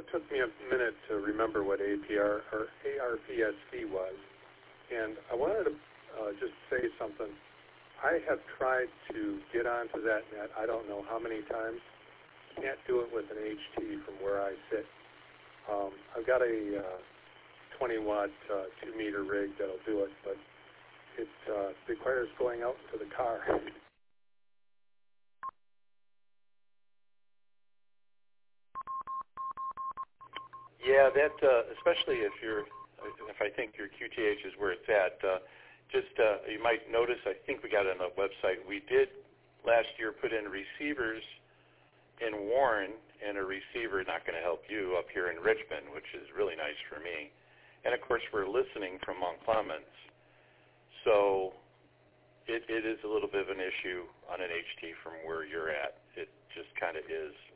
took me a minute to remember what APR or ARPSC was, and I wanted to just say something. I have tried to get onto that net I don't know how many times. Can't do it with an HT from where I sit. I've got a 20-watt 2-meter rig that'll do it, but it requires going out into the car. Yeah, that especially if I think your QTH is where it's at. You might notice, I think we got it on the website, we did last year put in receivers in Warren and a receiver, not going to help you, up here in Richmond, which is really nice for me. And, of course, we're listening from Mount Clemens. So it is a little bit of an issue on an HT from where you're at. It just kind of is.